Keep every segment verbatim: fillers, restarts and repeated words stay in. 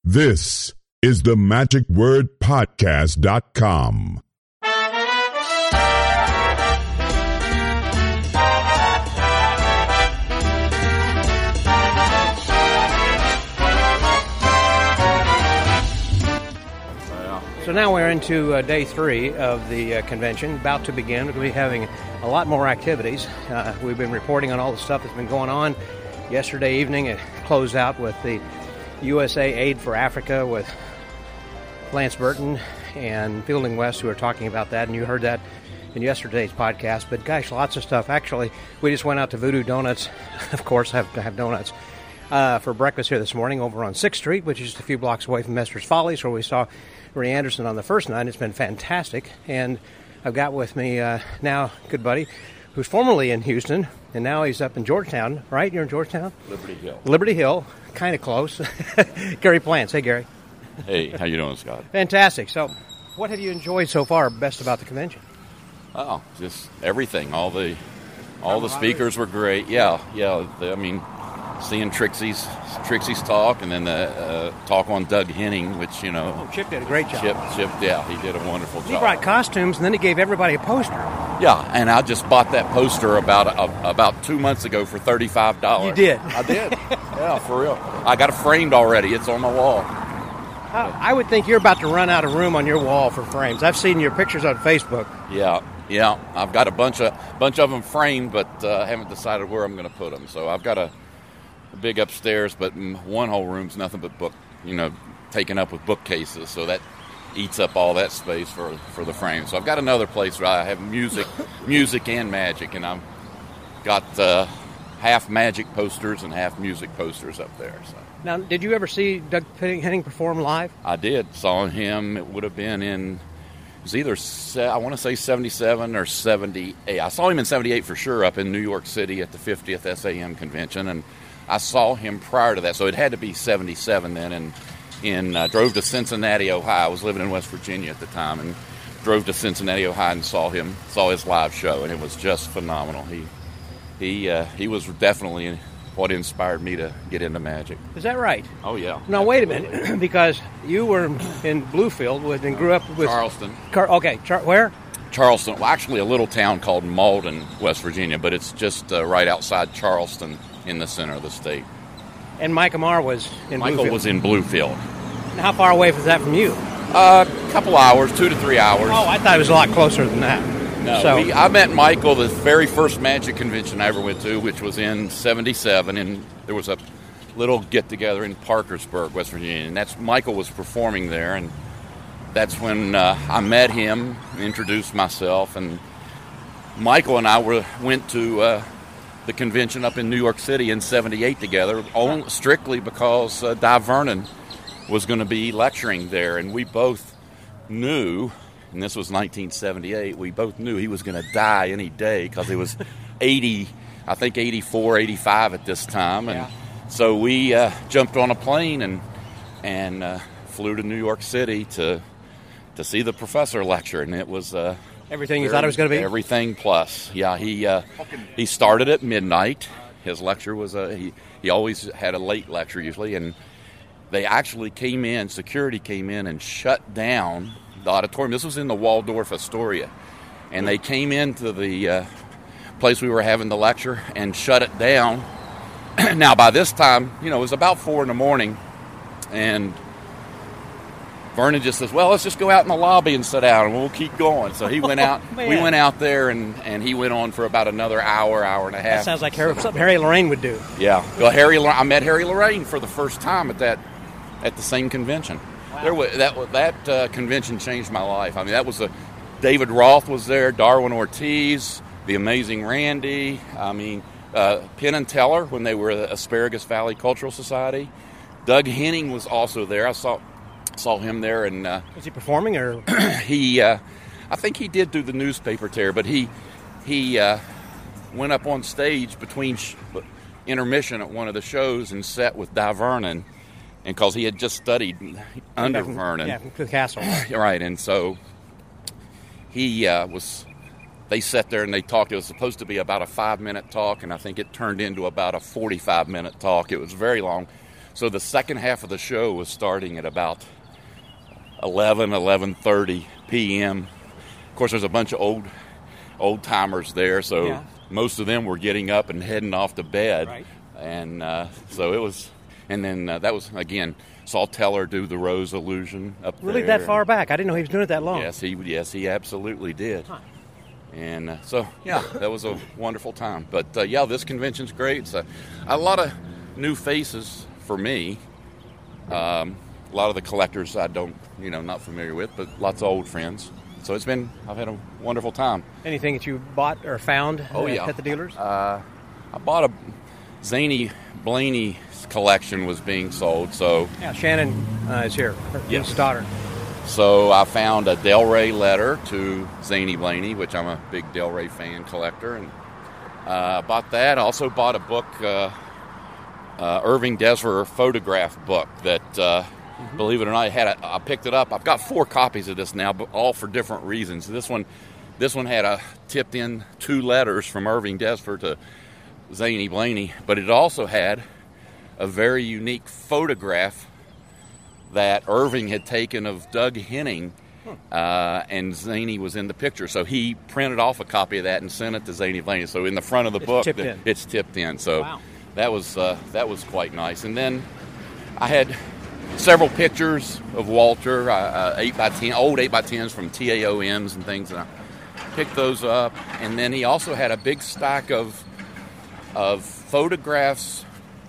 This is the magic word podcast dot com. So now we're into uh, day three of the uh, convention, about to begin. We'll be having a lot more activities. Uh, we've been reporting on all the stuff that's been going on. Yesterday evening, it closed out with the U S A Aid for Africa with Lance Burton and Fielding West, who are talking about that, and you heard that in yesterday's podcast. But gosh, lots of stuff. Actually, we just went out to Voodoo Donuts, of course, have to have donuts, uh, for breakfast here this morning over on sixth Street, which is just a few blocks away from Mester's Follies, where we saw Ray Anderson on the first night. It's been fantastic. And I've got with me uh, now a good buddy who's formerly in Houston, and now he's up in Georgetown, right? You're in Georgetown? Liberty Hill. Liberty Hill, kind of close. Gary Plants. Hey, Gary. Hey, how you doing, Scott? Fantastic. So what have you enjoyed so far best about the convention? Oh, just everything. All the all the speakers were great. Yeah, yeah. The, I mean, seeing Trixie's Trixie's talk, and then the uh, talk on Doug Henning, which, you know. Oh, Chip did a great job. Chip, Chip, yeah, he did a wonderful he job. He brought costumes, and then he gave everybody a poster. Yeah, and I just bought that poster about uh, about two months ago for thirty-five dollars. You did? I did. Yeah, for real. I got it framed already. It's on my wall. Uh, I would think you're about to run out of room on your wall for frames. I've seen your pictures on Facebook. Yeah, yeah. I've got a bunch of bunch of them framed, but I uh, haven't decided where I'm going to put them. So I've got a, a big upstairs, but one whole room's nothing but book, you know, taken up with bookcases. So that eats up all that space for, for the frame. So I've got another place where I have music, music and magic, and I've got uh, half magic posters and half music posters up there. So. Now, did you ever see Doug Henning perform live? I did. Saw him. It would have been in, it was either, I want to say seventy-seven or seventy-eight. I saw him in seventy-eight for sure up in New York City at the fiftieth S A M convention, and I saw him prior to that. So it had to be seventy-seven then, and in uh, drove to Cincinnati, Ohio. I was living in West Virginia at the time, and drove to Cincinnati, Ohio, and saw him, saw his live show, and it was just phenomenal. He he uh, he was definitely what inspired me to get into magic. Is that right? Oh, yeah. Now, wait a minute, because you were in Bluefield with, and grew up with... Charleston. Car- okay, Char- where? Charleston. Well, actually a little town called Malden, West Virginia, but it's just uh, right outside Charleston in the center of the state. And Mike Amar was in Michael Bluefield. was in Bluefield. And how far away was that from you? Uh, a couple hours, two to three hours. Oh, I thought it was a lot closer than that. No, so, we, I met Michael the very first magic convention I ever went to, which was in seventy-seven, and there was a little get-together in Parkersburg, West Virginia, and that's Michael was performing there, and that's when uh, I met him, introduced myself, and Michael and I were went to uh, the convention up in New York City in seventy-eight together, only, strictly because uh, Di Vernon was going to be lecturing there, and we both knew, and this was nineteen seventy-eight, we both knew he was going to die any day because he was eighty, I think eighty-four, eighty-five at this time. And yeah. So we uh, jumped on a plane and and uh, flew to New York City to to see the professor lecture. And it was... Uh, everything you very, thought it was going to be? Everything plus. Yeah, he uh, he started at midnight. His lecture was... Uh, he, he always had a late lecture usually. And they actually came in, security came in and shut down the auditorium. This was in the Waldorf Astoria, and they came into the uh, place we were having the lecture and shut it down. Now, by this time, you know, it was about four in the morning, and Vernon just says, well, let's just go out in the lobby and sit down, and we'll keep going. So he went out. Oh, we went out there, and, and he went on for about another hour, hour and a half. That sounds like Harry, something Harry Lorraine would do. Yeah. Well, Harry, I met Harry Lorraine for the first time at that at the same convention. Wow. There was, that that uh, convention changed my life. I mean, that was a David Roth was there, Darwin Ortiz, the Amazing Randy. I mean, uh, Penn and Teller when they were the Asparagus Valley Cultural Society. Doug Henning was also there. I saw saw him there, and uh, was he performing or he? Uh, I think he did do the newspaper tear, but he he uh, went up on stage between sh- intermission at one of the shows and sat with Di Vernon. And because he had just studied under from, Vernon. Yeah, from Cook Castle. Right, and so he uh, was, they sat there and they talked. It was supposed to be about a five-minute talk, and I think it turned into about a forty-five minute talk. It was very long. So the second half of the show was starting at about eleven, eleven thirty p.m. Of course, there's a bunch of old old timers there, so yeah. most of them were getting up and heading off to bed. Right. And uh, so it was, and then uh, that was, again, saw Teller do the Rose Illusion up really there. Really that far back? I didn't know he was doing it that long. Yes, he yes he absolutely did. Huh. And uh, so, yeah, that was a wonderful time. But, uh, yeah, this convention's great. It's a, a lot of new faces for me. Um, a lot of the collectors I don't, you know, not familiar with, but lots of old friends. So it's been, I've had a wonderful time. Anything that you bought or found oh, at, yeah. at the dealers? Uh, I bought a Zany Blaney collection was being sold, so... Yeah, Shannon uh, is here, her yes. daughter. So I found a Del Rey letter to Zany Blaney, which I'm a big Del Rey fan collector, and uh, bought that. I also bought a book, uh, uh, Irving Desver photograph book that, uh, mm-hmm. believe it or not, I, had a, I picked it up. I've got four copies of this now, but all for different reasons. This one, this one had a tipped in two letters from Irving Desver to Zany Blaney, but it also had a very unique photograph that Irving had taken of Doug Henning, uh, and Zany was in the picture. So he printed off a copy of that and sent it to Zany Blaney. So in the front of the it's book, tipped the, in. it's tipped in. So wow. that was uh, that was quite nice. And then I had several pictures of Walter, uh, uh, eight by ten, old eight by tens from T A O Ms and things, and I picked those up. And then he also had a big stack of of photographs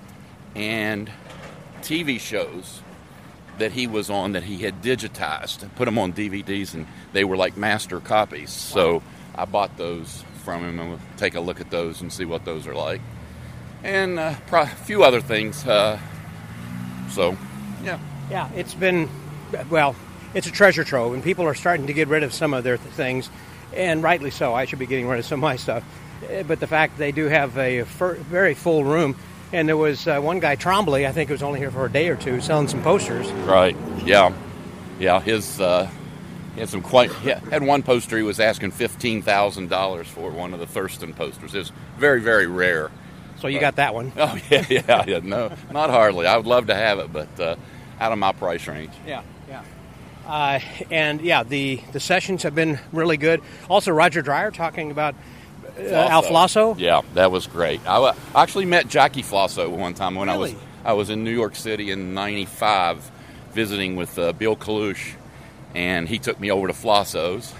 and T V shows that he was on that he had digitized and put them on D V Ds, and they were like master copies. Wow. So I bought those from him, and we'll take a look at those and see what those are like. And uh, a few other things. Uh, so, yeah. Yeah, it's been, well, it's a treasure trove, and people are starting to get rid of some of their th- things, and rightly so. I should be getting rid of some of my stuff. But the fact they do have a fir- very full room. And there was uh, one guy, Trombley, I think was only here for a day or two, selling some posters. Right, yeah. Yeah, his, uh, he had some quite, he had one poster he was asking fifteen thousand dollars for, one of the Thurston posters. It was very, very rare. So you but, got that one? Oh, yeah, yeah, yeah, no, not hardly. I would love to have it, but uh, out of my price range. Yeah, yeah. Uh, and, yeah, the, the sessions have been really good. Also, Roger Dreyer talking about Uh, Al Flosso? Yeah, that was great. I uh, actually met Jackie Flosso one time when really? I was I was in New York City in ninety-five visiting with uh, Bill Kalush, and he took me over to Flosso's,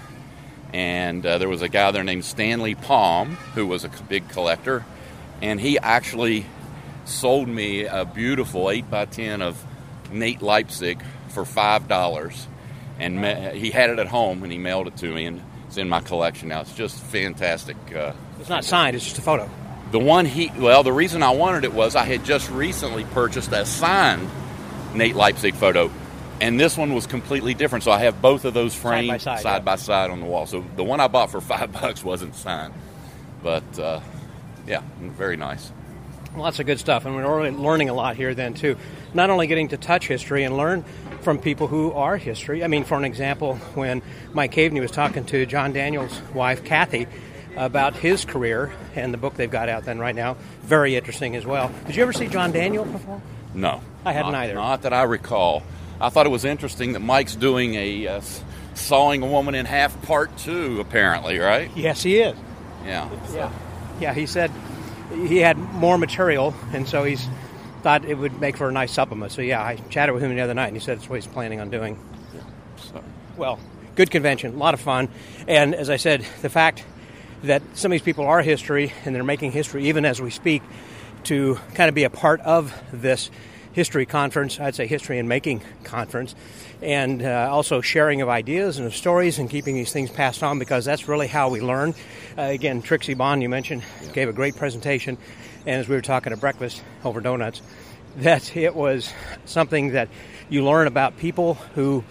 and uh, there was a guy there named Stanley Palm who was a big collector, and he actually sold me a beautiful eight by ten of Nate Leipzig for five dollars, and ma- he had it at home, and he mailed it to me, and it's in my collection now. It's just fantastic. Uh, it's not signed, it's just a photo. The one he, well, the reason I wanted it was I had just recently purchased a signed Nate Leipzig photo, and this one was completely different. So I have both of those framed side by side, side, yeah. by side on the wall. So the one I bought for five bucks wasn't signed. But, uh, yeah, very nice. Lots of good stuff, and we're already learning a lot here then, too. Not only getting to touch history and learn from people who are history. I mean, for an example, when Mike Caveney was talking to John Daniels' wife, Kathy, about his career and the book they've got out then right now, very interesting as well. Did you ever see John Daniel perform? No. I hadn't not, either. Not that I recall. I thought it was interesting that Mike's doing a uh, Sawing a Woman in Half part two, apparently, right? Yes, he is. Yeah. So. Yeah. Yeah, he said he had more material, and so he's thought it would make for a nice supplement. So, yeah, I chatted with him the other night, and he said it's what he's planning on doing. Yeah. So. Well, good convention, a lot of fun. And as I said, the fact that some of these people are history, and they're making history even as we speak, to kind of be a part of this history conference, I'd say history and making conference, and uh, also sharing of ideas and of stories and keeping these things passed on, because that's really how we learn. Uh, again, Trixie Bond, you mentioned, yeah. gave a great presentation, and as we were talking at breakfast over donuts, that it was something that you learn about people who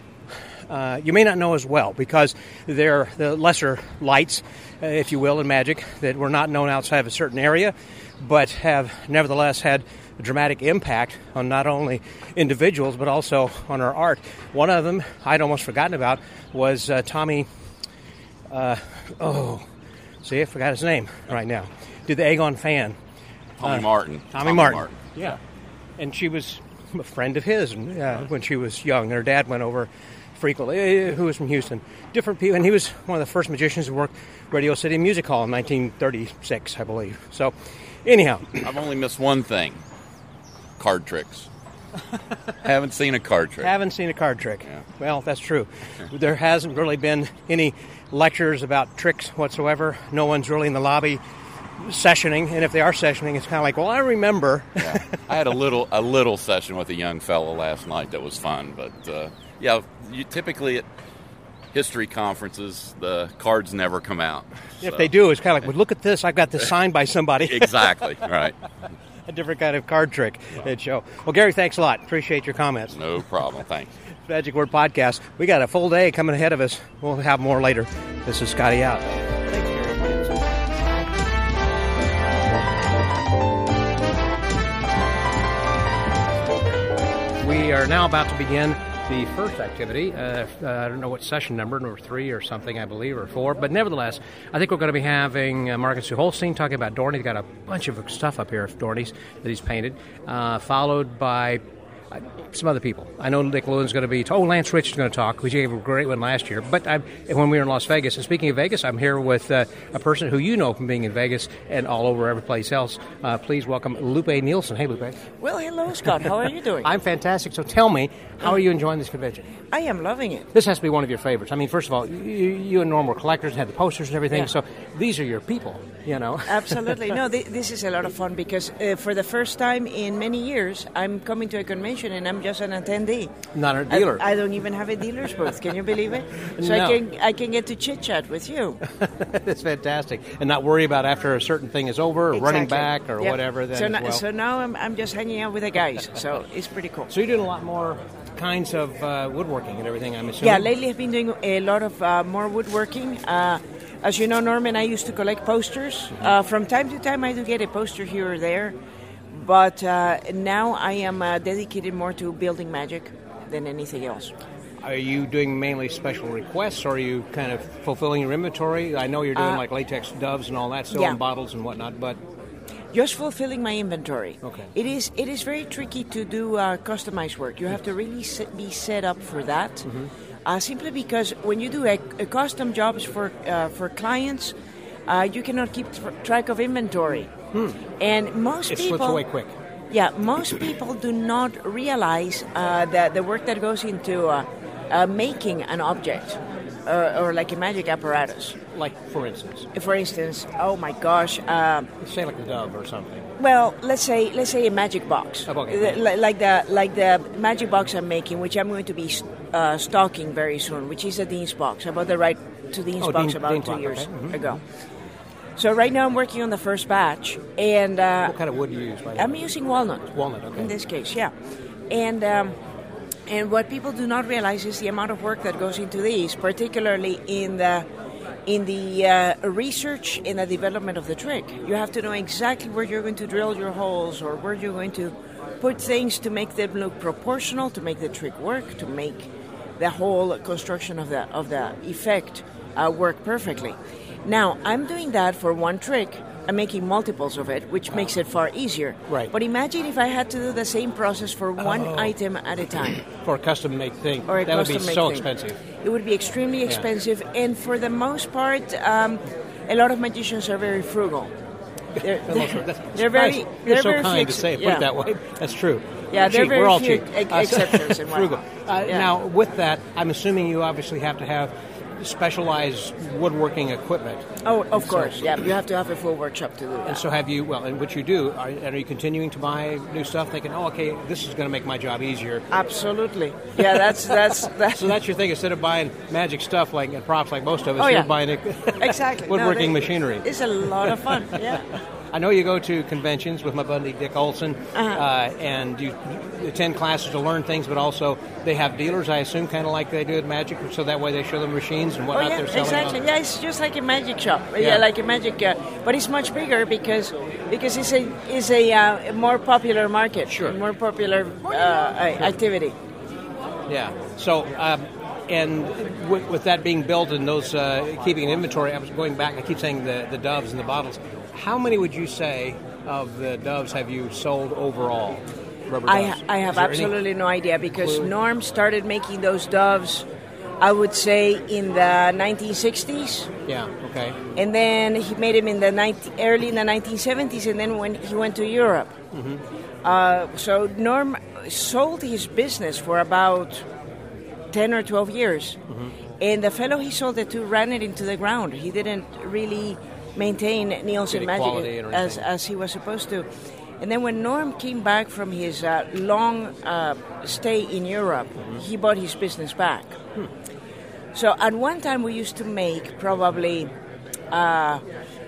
uh, you may not know as well, because they're the lesser lights, uh, if you will, in magic, that were not known outside of a certain area, but have nevertheless had a dramatic impact on not only individuals but also on our art. One of them I'd almost forgotten about was uh, Tommy, uh, oh, see, I forgot his name right now. Did the Egg on Fan. Tommy uh, Martin. Tommy, Tommy Martin. Martin. Yeah. And she was a friend of his uh, when she was young. Her dad went over frequently, who was from Houston. Different people, and he was one of the first magicians to work Radio City Music Hall in nineteen thirty-six, I believe. So, anyhow. I've only missed one thing. Card tricks. Haven't seen a card trick. Haven't seen a card trick. Yeah. Well, that's true. There hasn't really been any lectures about tricks whatsoever. No one's really in the lobby sessioning, and if they are sessioning, it's kind of like, well, I remember. Yeah. I had a little a little session with a young fellow last night that was fun, but uh, yeah, you typically at history conferences, the cards never come out. If so. they do, it's kind of like, well, look at this, I've got this signed by somebody. Exactly, right. A different kind of card trick they'd show. Well, Gary, thanks a lot. Appreciate your comments. No problem. Thanks. Magic Word Podcast. We got a full day coming ahead of us. We'll have more later. This is Scotty out. Thanks, Gary. We are now about to begin the first activity. Uh, uh, I don't know what session number, number three or something, I believe, or four. But nevertheless, I think we're going to be having uh, Marcus Holstein talking about Dorney. He's got a bunch of stuff up here of Dorney's that he's painted, uh, followed by uh, some other people. I know Nick Lewin's going to be... Oh, Lance Rich is going to talk. We gave a great one last year. But I, when we were in Las Vegas, and speaking of Vegas, I'm here with uh, a person who you know from being in Vegas and all over every place else. Uh, please welcome Lupe Nielsen. Hey, Lupe. Well, hello, Scott. How are you doing? I'm fantastic. So tell me, how are you enjoying this convention? I am loving it. This has to be one of your favorites. I mean, first of all, you, you and Norm were collectors and had the posters and everything, yeah. So these are your people, you know. Absolutely. No, th- this is a lot of fun because uh, for the first time in many years, I'm coming to a convention and I'm just an attendee. Not a dealer. I, I don't even have a dealer's booth. Can you believe it? So No. I can I can get to chit-chat with you. That's fantastic. And not worry about after a certain thing is over, or Exactly. running back or Yep. whatever. Then so, as no, well. so now I'm, I'm just hanging out with the guys. So it's pretty cool. So you're doing a lot more kinds of uh, woodworking and everything, I'm assuming? Yeah, lately I've been doing a lot of uh, more woodworking. Uh, as you know, Norman, I used to collect posters. Uh, from time to time, I do get a poster here or there. But uh, now I am uh, dedicated more to building magic than anything else. Are you doing mainly special requests, or are you kind of fulfilling your inventory? I know you're doing Uh, like latex doves and all that, still yeah. in bottles and whatnot, but... Just fulfilling my inventory. Okay. It is it is very tricky to do uh, customized work. You have to really set, be set up for that. Mm-hmm. Uh, simply because when you do a, a custom jobs for uh, for clients, uh, you cannot keep tr- track of inventory. Hmm. And most It people slips away quick. Yeah, most people do not realize uh, that the work that goes into uh, uh, making an object uh, or like a magic apparatus. Like, for instance? For instance, oh my gosh. Um, Say like a dove or something. Well, let's say let's say a magic box, Oh, okay. The- li- like the like the magic box I'm making, which I'm going to be uh, stocking very soon, which is a Dean's box. I bought the right to Dean's Oh, box Dean- about Dean's two box, years okay. Mhm. ago. So right now I'm working on the first batch, and uh, What kind of wood do you use? By the I'm way? using walnut. Walnut, okay. In this case, yeah, and. Um, and what people do not realize is the amount of work that goes into these, particularly in the in the uh, research and the development of the trick. You have to know exactly where you're going to drill your holes or where you're going to put things to make them look proportional, to make the trick work, to make the whole construction of the of the effect uh, work perfectly. Now, I'm doing that for one trick. I'm making multiples of it, which makes it far easier. Right. But imagine if I had to do the same process for one Oh. item at a time. For a custom-made thing. Or a that would be custom-made so thing. expensive. It would be extremely expensive, and for the most part, um, a lot of magicians are very frugal. They're, For the most part, they're, that's- they're nice. very, You're they're so very kind flex- to say it. Put yeah. it that way. That's true. Yeah, We're there are cheap. very We're all few cheap. ex- Uh, exceptions in frugal. whatnot. Uh, Yeah. Now, with that, I'm assuming you obviously have to have specialized woodworking equipment. Oh, of So- course, yeah. You have to have a full workshop to do that. And so have you, well, and what you do, are, are you continuing to buy new stuff thinking, oh, okay, this is going to make my job easier? Absolutely. Yeah, that's that's that's. So that's your thing. Instead of buying magic stuff like and props like most of us, Oh, you're yeah. buying it Exactly. No, woodworking they- machinery. It's a lot of fun. Yeah. I know you go to conventions with my buddy Dick Olson, Uh-huh. uh, and you attend classes to learn things, but also they have dealers, I assume, kind of like they do at Magic, so that way they show them machines and Oh whatnot yeah, they're selling. exactly. on. Yeah, it's just like a magic shop. Yeah, Yeah. like a magic, uh, but it's much bigger because because it's a it's a, uh, a more popular market, Sure. a more popular uh, activity. Yeah. So, um, and with, with that being built and those uh, keeping an inventory, I was going back. I keep saying the the doves and the bottles. How many would you say of the doves have you sold overall? rubber I, doves? I have Is there absolutely any no idea because clue? Norm started making those doves, I would say, in the nineteen sixties. Yeah, okay. And then he made them in the nineteen, early in the nineteen seventies, and then when he went to Europe. Mm-hmm. Uh, so Norm sold his business for about ten or twelve years. Mm-hmm. And the fellow he sold it to ran it into the ground. He didn't really maintain Nielsen Good Magic quality or as, anything. as he was supposed to. And then when Norm came back from his uh, long uh, stay in Europe, Mm-hmm. he bought his business back. Hmm. So at one time we used to make probably uh,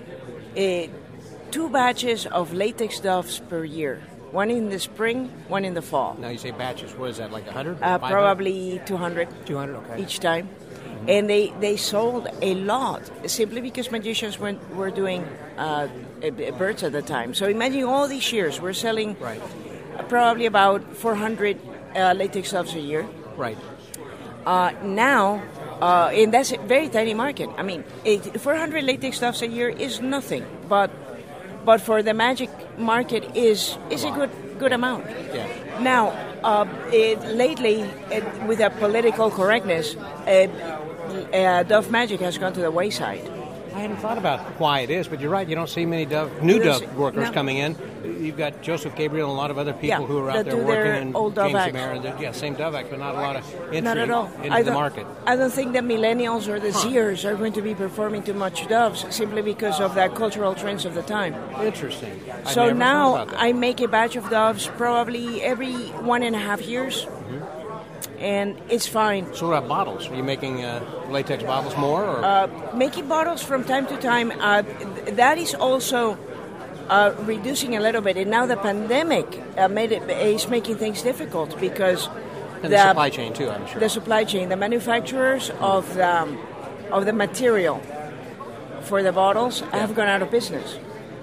a, two batches of latex doves per year. One in the spring, one in the fall. Now you say batches. What is that, like one hundred? Uh, probably two hundred two hundred, okay. each time. And they, they sold a lot simply because magicians were, were doing uh, birds at the time. So imagine all these years, we're selling Right. probably about four hundred uh, latex doves a year. Right. Uh, now, uh, and that's a very tiny market. I mean, it, four hundred latex doves a year is nothing, but but for the magic market is is a good good amount. Yeah. Now, uh, it, lately, it, with a political correctness, uh, uh, Dove Magic has gone to the wayside. I hadn't thought about why it is, but you're right. You don't see many dove, new You don't dove see- workers no. coming in. You've got Joseph Gabriel and a lot of other people Yeah, who are out that there do working, their and old dove James acts. Samara, and yeah, same dove act, but not a lot of entry Not at all. into I the don't- market. I don't think the millennials or the Zers are going to be performing too much doves simply because of the cultural trends of the time. Interesting. I So never thought now about that. I make a batch of doves probably every one and a half years, Mm-hmm. and it's fine. So what about bottles? Are you making uh, latex bottles more? Or? Uh, making bottles from time to time, uh, th- that is also uh, reducing a little bit. And now the pandemic uh, made it, is making things difficult because and the, supply chain, too, I'm sure. the supply chain, the manufacturers of the, um, of the material for the bottles have gone out of business.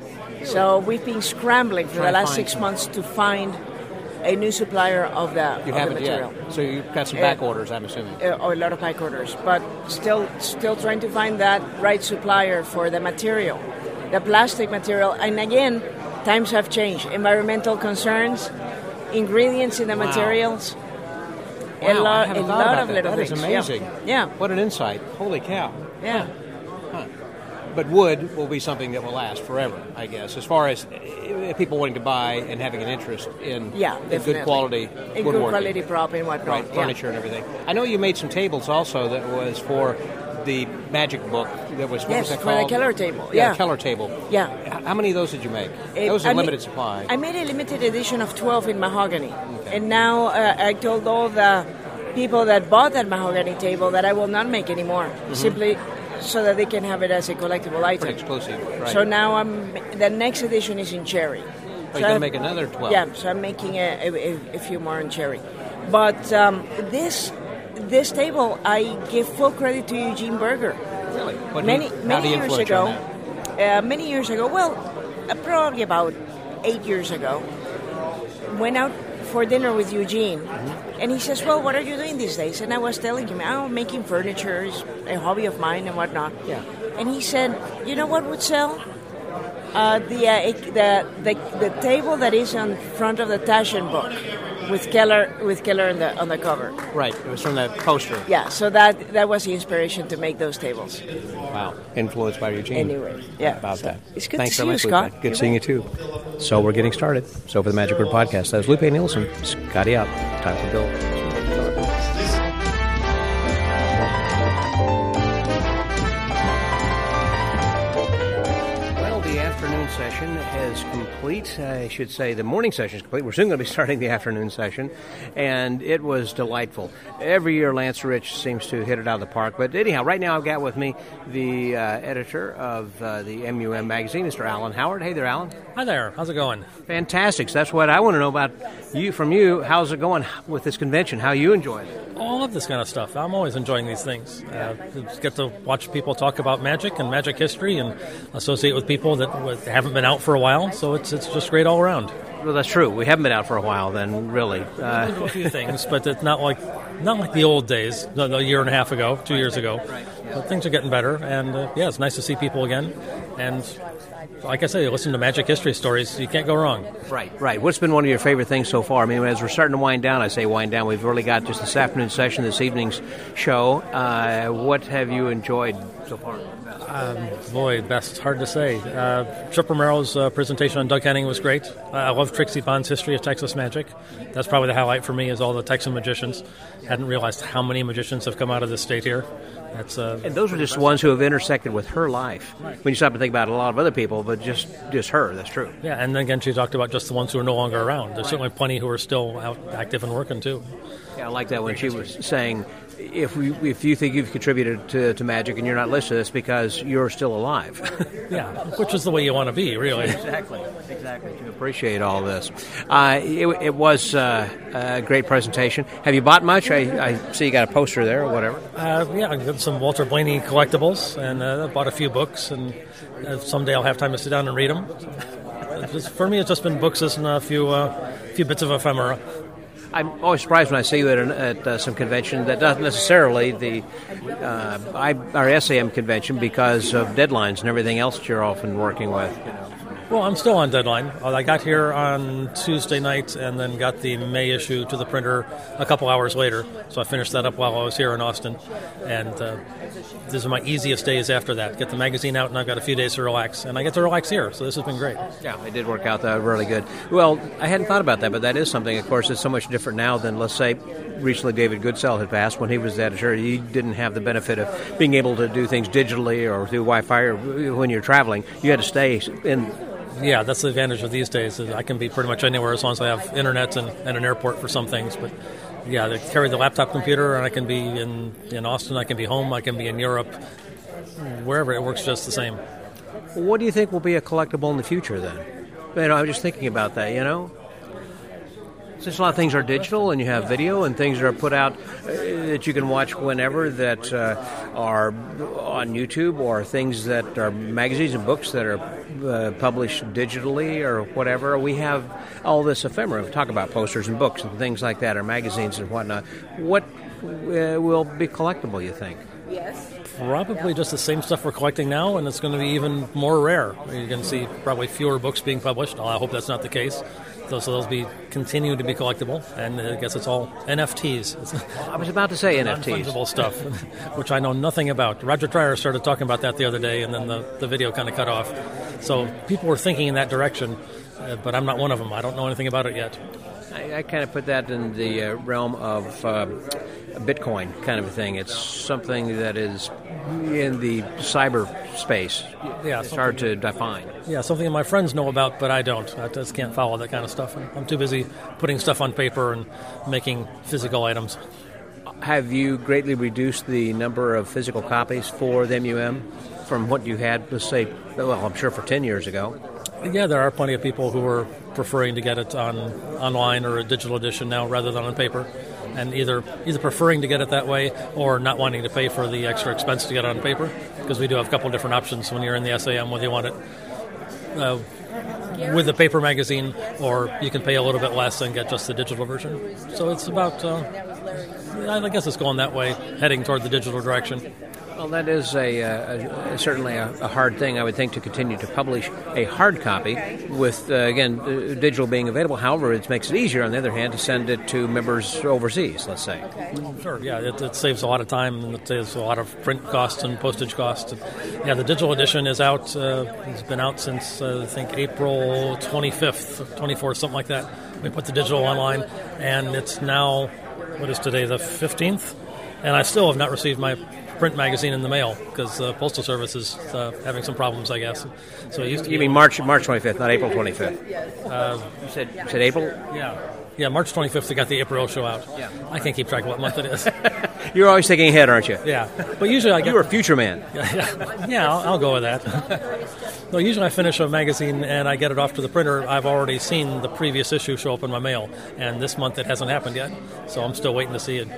So we've been scrambling for Try the to last find six some. months to find a new supplier of the, you of the haven't material. yet. So you've got some Uh, back orders, I'm assuming. Uh, or a lot of back orders, but still, still trying to find that right supplier for the material, the plastic material. And again, times have changed. Environmental concerns, ingredients in the Wow. materials, Wow, a I lot, hadn't a thought lot about of that. little That is things. amazing. Yeah, What an insight. Holy cow. yeah. Huh. But wood will be something that will last forever, I guess, as far as uh, people wanting to buy and having an interest in, Yeah, in definitely. good quality A good woodworking. quality prop and whatnot. Right, yeah. furniture and everything. I know you made some tables also that was for the magic book that was, what Yes, was that for the called? Keller table, Yeah, yeah. Keller table. Yeah. H- How many of those did you make? Uh, Those are I ma- limited supply. I made a limited edition of twelve in mahogany. And now uh, I told all the people that bought that mahogany table that I will not make anymore, simply so that they can have it as a collectible Pretty item. exclusive, right. So now I'm the next edition is in cherry. Oh, So you're I- going to make another twelve? Yeah, so I'm making a, a, a few more in cherry. But um, this this table, I give full credit to Eugene Berger. Really? What Many he, how many did he years influence you ago, on that? uh, many years ago, well, uh, probably about eight years ago, went out for dinner with Eugene, Mm-hmm. and he says, "Well, what are you doing these days?" And I was telling him, "Oh, making furniture is a hobby of mine and whatnot." Yeah. And he said, "You know what would sell? Uh, the, uh, the the the table that is on front of the Taschen book, with Keller with Keller on the on the cover." Right, it was from that poster. Yeah. So that that was the inspiration to make those tables. Wow, influenced by Eugene. Anyway, yeah. About So that. it's good Thanks to very see much, you, Lupe. Scott. Good You're seeing you too. So we're getting started. So for the Magic Word Podcast, that was Lupe Nielsen. Scotty out. Time for Bill. Well, the afternoon session is complete. I should say the morning session is complete. We're soon going to be starting the afternoon session, and it was delightful. Every year, Lance Rich seems to hit it out of the park. But anyhow, right now I've got with me the uh, editor of uh, the M U M magazine, Mister Alan Howard. Hey there, Alan. Hi there. How's it going? Fantastic. So that's what I want to know about you from you. How's it going with this convention? How you enjoy it? Oh, I love this kind of stuff. I'm always enjoying these things. Uh, just get to watch people talk about magic and magic history and associate with people that w- haven't been out for a while. So it's it's just great all around. Well, that's true. We haven't been out for a while, then, really. We Uh, do a few things, but it's not like not like the old days, no, no, a year and a half ago, two years ago. But things are getting better, and uh, yeah, it's nice to see people again. And like I say, you listen to Magic history stories, you can't go wrong. Right, right. What's been one of your favorite things so far? I mean, as we're starting to wind down, I say wind down. We've really got just this afternoon session, this evening's show. Uh, what have you enjoyed so far? Um, boy, best hard to say. Uh, Trip Romero's uh, presentation on Doug Henning was great. Uh, I love Trixie Bond's history of Texas Magic. That's probably the highlight for me, is all the Texan magicians. Hadn't realized how many magicians have come out of this state here. That's, uh, and those are just the ones who have intersected with her life. Right. When you stop to think about a lot of other people, but just, just her, that's true. Yeah, and then again, she talked about just the ones who are no longer around. There's certainly plenty who are still out active and working, too. Yeah, I like that when she was saying, if we, if you think you've contributed to, to Magic and you're not listed, it's because you're still alive. Yeah, which is the way you want to be, really. Exactly, exactly. To appreciate all this. Uh, it, it was uh, a great presentation. Have you bought much? I, I see you got a poster there or whatever. Uh, yeah, I got some Walter Blaney collectibles, and uh, I bought a few books, and uh, someday I'll have time to sit down and read them. Just, for me, it's just been books and a few, uh, few bits of ephemera. I'm always surprised when I see you at, an, at uh, some convention that doesn't necessarily the uh, I, our S A M convention, because of deadlines and everything else that you're often working with. You know. Well, I'm still on deadline. I got here on Tuesday night and then got the May issue to the printer a couple hours later. So I finished that up while I was here in Austin. And uh, these are my easiest days after that. Get the magazine out and I've got a few days to relax. And I get to relax here, so this has been great. Yeah, it did work out uh, really good. Well, I hadn't thought about that, but that is something, of course, that's so much different now than, let's say, recently David Goodsell had passed. When he was the editor, he didn't have the benefit of being able to do things digitally or through Wi-Fi, or when you're traveling. You had to stay in. Yeah, that's the advantage of these days. Is I can be pretty much anywhere as long as I have internet and, and an airport for some things. But yeah, they carry the laptop computer, and I can be in, in Austin, I can be home, I can be in Europe, wherever. It works just the same. What do you think will be a collectible in the future then? You know, I was just thinking about that, you know? Since a lot of things are digital and you have video and things are put out uh, that you can watch whenever that uh, are on YouTube, or things that are magazines and books that are uh, published digitally or whatever, we have all this ephemera. Talk about posters and books and things like that, or magazines and whatnot. What uh, will be collectible, you think? Yes. Probably just the same stuff we're collecting now, and it's going to be even more rare. You're going to see probably fewer books being published. I hope that's not the case. So those be continue to be collectible, and I guess it's all N F Ts. I was about to say N F Ts. Non-fungible stuff, which I know nothing about. Roger Trier started talking about that the other day, and then the, the video kind of cut off. So people were thinking in that direction, uh, but I'm not one of them. I don't know anything about it yet. I, I kind of put that in the uh, realm of uh, Bitcoin kind of a thing. It's something that is in the cyberspace. Yeah, it's hard to define. Yeah, something my friends know about, but I don't. I just can't follow that kind of stuff. I'm too busy putting stuff on paper and making physical items. Have you greatly reduced the number of physical copies for the M U M from what you had, let's say, well, I'm sure for ten years ago? Yeah, there are plenty of people who are preferring to get it on online or a digital edition now rather than on paper, and either either preferring to get it that way or not wanting to pay for the extra expense to get it on paper, because we do have a couple different options when you're in the S A M, whether you want it uh, with a paper magazine, or you can pay a little bit less and get just the digital version. So it's about, uh, I guess it's going that way, heading toward the digital direction. Well, that is a, a, a certainly a, a hard thing, I would think, to continue to publish a hard copy with, uh, again, uh, digital being available. However, it makes it easier, on the other hand, to send it to members overseas, let's say. Sure, yeah, it, it saves a lot of time, and it saves a lot of print costs and postage costs. Yeah, the digital edition is out. Uh, it's been out since, uh, I think, April twenty-fifth, twenty-fourth, something like that. We put the digital online, and it's now, what is today, the fifteenth? And I still have not received my print magazine in the mail, because the Postal Service is uh, having some problems, I guess. So it used to You mean March March twenty-fifth, not April twenty-fifth? Uh, you said you said April? Yeah. Yeah, March twenty-fifth, they got the April show out. Yeah. I can't keep track of what month it is. You're always thinking ahead, aren't you? Yeah. But usually I get... You're a future man. Yeah, yeah, yeah I'll, I'll go with that. No, usually I finish a magazine and I get it off to the printer. I've already seen the previous issue show up in my mail, and this month it hasn't happened yet, so I'm still waiting to see it.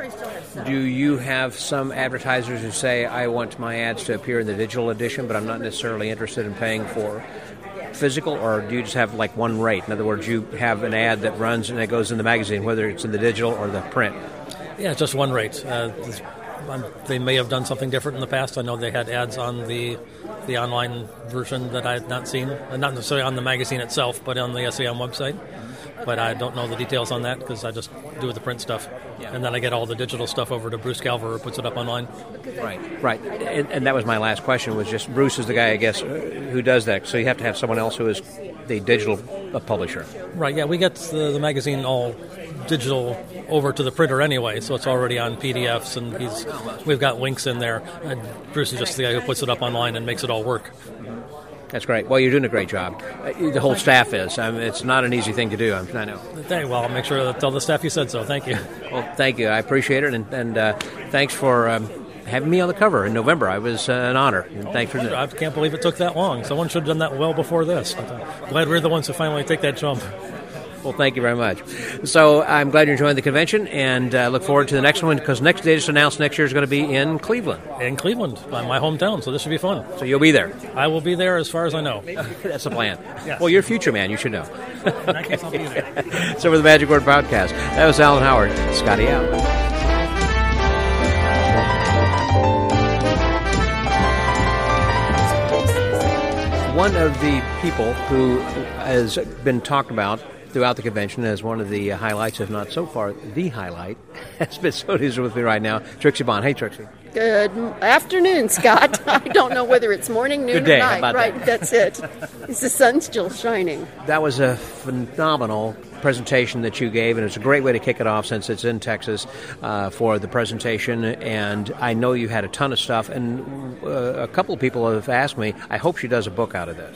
Do you have some advertisers who say, I want my ads to appear in the digital edition, but I'm not necessarily interested in paying for physical, or do you just have like one rate? In other words, you have an ad that runs and it goes in the magazine, whether it's in the digital or the print? Yeah, just one rate. Uh, they may have done something different in the past. I know they had ads on the the online version that I had not seen, not necessarily on the magazine itself, but on the S A M website. But I don't know the details on that because I just do the print stuff. Yeah. And then I get all the digital stuff over to Bruce Calver, who puts it up online. Right, right. And, and that was my last question, was just Bruce is the guy, I guess, who does that. So you have to have someone else who is the digital publisher. Right, yeah. We get the, the magazine all digital over to the printer anyway, so it's already on P D Fs, and he's we've got links in there. And Bruce is just the guy who puts it up online and makes it all work. That's great. Well, you're doing a great job. The whole staff is. I mean, it's not an easy thing to do, I know. Well, I'll make sure to tell the staff you said so. Thank you. Well, thank you. I appreciate it, and, and uh, thanks for um, having me on the cover in November. I was uh, an honor. And oh, thanks for that. I can't believe it took that long. Someone should have done that well before this. But, uh, glad we're the ones who finally take that jump. Well, thank you very much. So I'm glad you're enjoying the convention, and uh, look forward to the next one, because next day just announced next year is going to be in Cleveland. In Cleveland, my hometown, so this should be fun. So you'll be there? I will be there as far as I know. That's the plan. Yes. Well, you're a future man. You should know. In that case, I'll be there. So for the Magic Word Podcast, that was Alan Howard. Scotty out. One of the people who has been talked about throughout the convention as one of the highlights, if not so far the highlight, has been so who's with me right now, Trixie Bond. Hey, Trixie. Good afternoon, Scott. I don't know whether it's morning, noon, Good day. or night. How about right, that? That's it. Is the sun still shining? That was a phenomenal presentation that you gave, and it's a great way to kick it off since it's in Texas uh, for the presentation. And I know you had a ton of stuff, and uh, a couple of people have asked me, I hope she does a book out of this.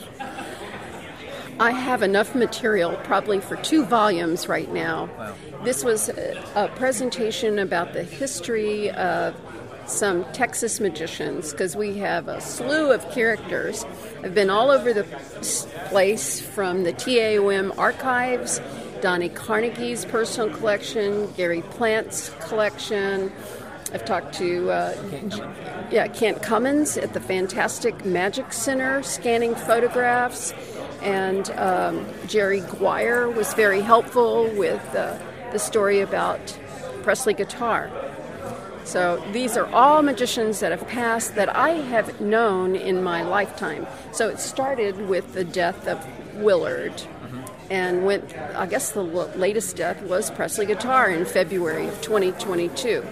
I have enough material probably for two volumes right now. Wow. This was a, a presentation about the history of some Texas magicians, because we have a slew of characters. I've been all over the place, from the T A O M archives, Donnie Carnegie's personal collection, Gary Plant's collection. I've talked to uh, yeah, Kent Cummins at the Fantastic Magic Center, scanning photographs. And um, Jerry Guire was very helpful with uh, the story about Presley Guitar. So these are all magicians that have passed that I have known in my lifetime. So it started with the death of Willard. Mm-hmm. And went, I guess the latest death was Presley Guitar in February of twenty twenty-two.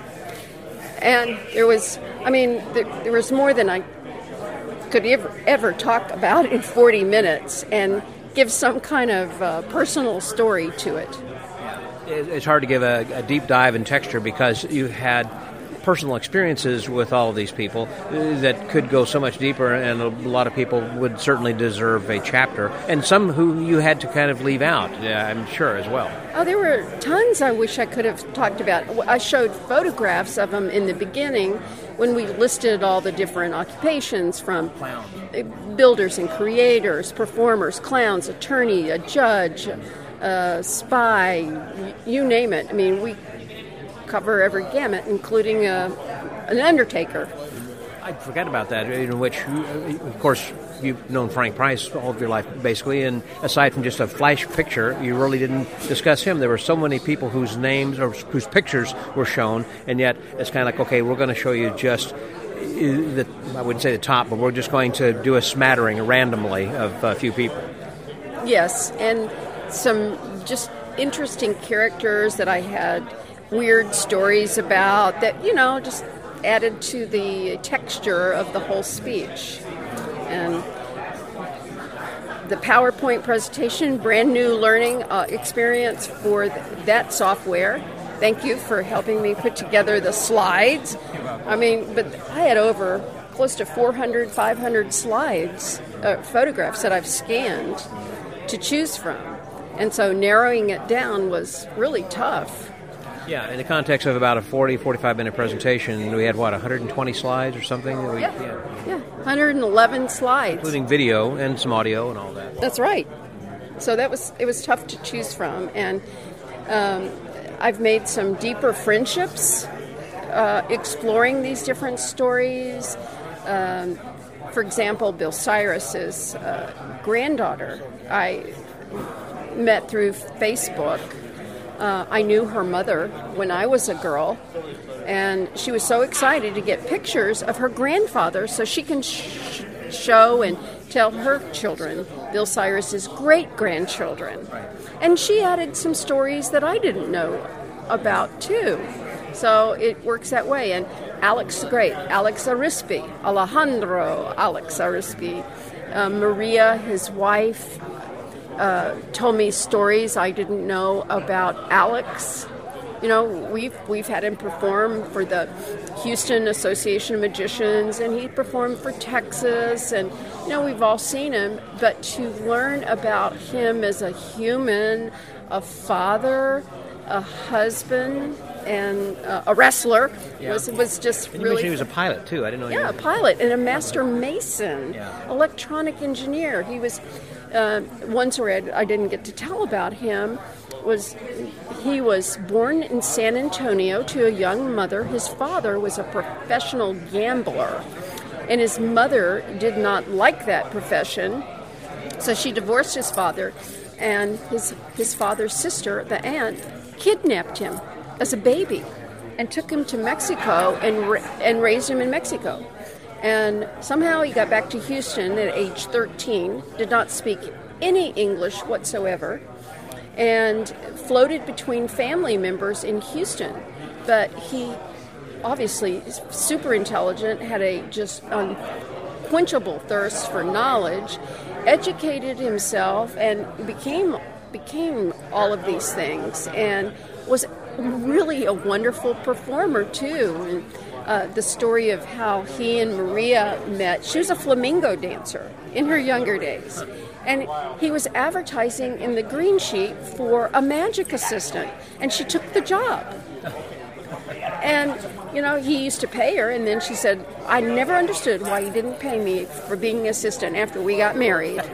And there was, I mean, there, there was more than I could ever, ever talk about in forty minutes and give some kind of uh, personal story to it. It's hard to give a, a deep dive in texture because you had personal experiences with all of these people that could go so much deeper, and a lot of people would certainly deserve a chapter, and some who you had to kind of leave out, yeah, I'm sure, as well. Oh, there were tons I wish I could have talked about. I showed photographs of them in the beginning when we listed all the different occupations, from builders and creators, performers, clowns, attorney, a judge, a spy, you name it. I mean, we cover every gamut, including a, an undertaker. I forgot about that, in which, of course, you've known Frank Price all of your life, basically, and aside from just a flash picture, you really didn't discuss him. There were so many people whose names or whose pictures were shown, and yet it's kind of like, okay, we're going to show you just, the, I wouldn't say the top, but we're just going to do a smattering randomly of a few people. Yes, and some just interesting characters that I had weird stories about that, you know, just added to the texture of the whole speech. And the PowerPoint presentation, brand new learning uh, experience for th- that software. Thank you for helping me put together the slides. I mean, but I had over close to four hundred, five hundred slides, uh, photographs that I've scanned to choose from. And so narrowing it down was really tough. Yeah, in the context of about a forty, forty-five minute presentation, we had, what, one hundred twenty slides or something? We, yeah. yeah, yeah, one hundred eleven slides. Including video and some audio and all that. That's right. So that was it was tough to choose from. And um, I've made some deeper friendships uh, exploring these different stories. Um, for example, Bill Cyrus's uh, granddaughter, I met through Facebook. Uh, I knew her mother when I was a girl, and she was so excited to get pictures of her grandfather so she can sh- show and tell her children, Bill Cyrus's great-grandchildren. And she added some stories that I didn't know about, too. So it works that way. And Alex the Great, Alex Arispe, Alejandro Alex Arispe, uh, Maria, his wife, uh, told me stories I didn't know about Alex. You know, we've we've had him perform for the Houston Association of Magicians, and he performed for Texas, and, you know, we've all seen him. But to learn about him as a human, a father, a husband, and uh, a wrestler yeah. was was just and you really. mentioned he was a pilot too. I didn't know. Yeah, he was a pilot and a master mason, yeah. electronic engineer. He was uh, one story I, I didn't get to tell about him was he was born in San Antonio to a young mother. His father was a professional gambler, and his mother did not like that profession, so she divorced his father, and his his father's sister, the aunt, kidnapped him as a baby and took him to Mexico and ra- and raised him in Mexico. And somehow he got back to Houston at age thirteen, did not speak any English whatsoever, and floated between family members in Houston. But he obviously is super intelligent, had a just unquenchable thirst for knowledge, educated himself, and became became all of these things, and was really a wonderful performer too. And uh, the story of how he and Maria met, she was a flamenco dancer in her younger days, and he was advertising in the green sheet for a magic assistant, and she took the job. And, you know, he used to pay her, and then she said, I never understood why you didn't pay me for being an assistant after we got married.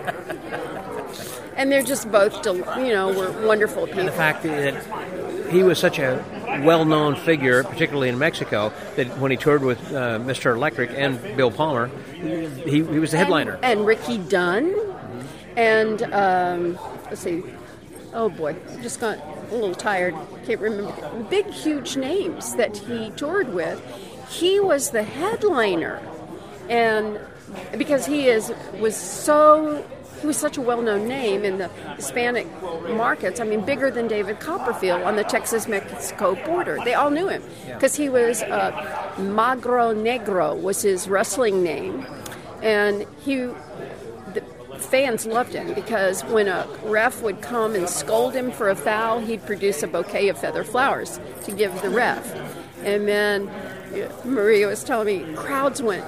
And they're just both, you know, were wonderful people. And the fact that he was such a well-known figure, particularly in Mexico, that when he toured with uh, Mister Electric and Bill Palmer, he, he was the headliner. And, and Ricky Dunn, and, um, let's see, oh boy, I just got a little tired, can't remember. Big, huge names that he toured with. He was the headliner, and because he is was so... He was such a well-known name in the Hispanic markets. I mean, bigger than David Copperfield on the Texas-Mexico border. They all knew him because he was uh, Magro Negro was his wrestling name, and he the fans loved him because when a ref would come and scold him for a foul, he'd produce a bouquet of feather flowers to give the ref. And then Maria was telling me crowds went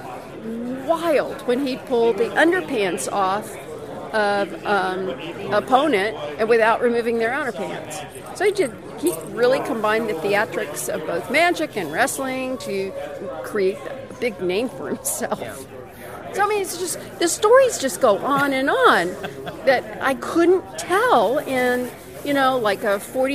wild when he pulled the underpants off of um, opponent and without removing their outer pants. So he did. He really combined the theatrics of both magic and wrestling to create a big name for himself. Yeah. So I mean, it's just the stories just go on and on that I couldn't tell in you know like a forty,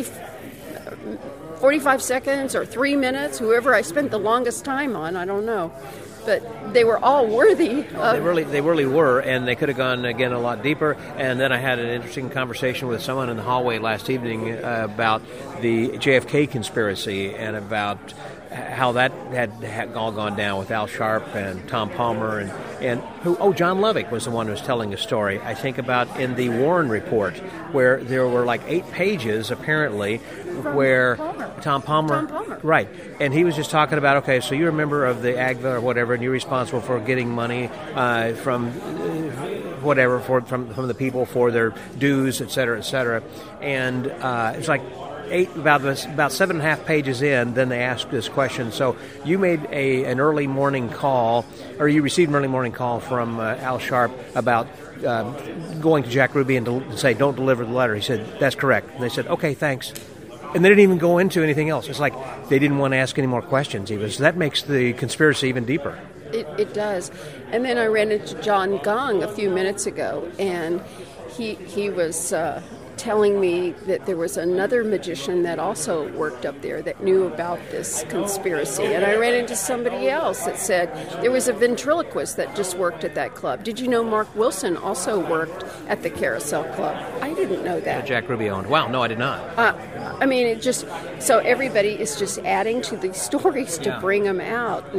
forty-five seconds or three minutes. Whoever I spent the longest time on, I don't know. But they were all worthy. Of they really, they really were, and they could have gone again a lot deeper. And then I had an interesting conversation with someone in the hallway last evening uh, about the J F K conspiracy and about how that had, had all gone down with Al Sharp and Tom Palmer and and who oh John Lovick was the one who was telling a story. I think about in the Warren Report where there were like eight pages apparently From where Palmer. Tom Palmer, Tom Palmer, right, and he was just talking about okay, so you're a member of the A G V A or whatever, and you're responsible for getting money uh, from uh, whatever for from from the people for their dues, et cetera, et cetera, and uh, it's like. Eight about this, about seven and a half pages in, then they asked this question. So you made a an early morning call, or you received an early morning call from uh, Al Sharp about uh, going to Jack Ruby and to say, "Don't deliver the letter." He said, "That's correct." And they said, "Okay, thanks." And they didn't even go into anything else. It's like they didn't want to ask any more questions. Even so that makes the conspiracy even deeper. It, it does. And then I ran into John Gong a few minutes ago, and he he was. Uh, telling me that there was another magician that also worked up there that knew about this conspiracy. And I ran into somebody else that said there was a ventriloquist that just worked at that club. Did you know Mark Wilson also worked at the Carousel Club? I didn't know that. Yeah, Jack Ruby owned. Wow, no, I did not. Uh, I mean, it just, so everybody is just adding to these stories to Yeah. bring them out. And,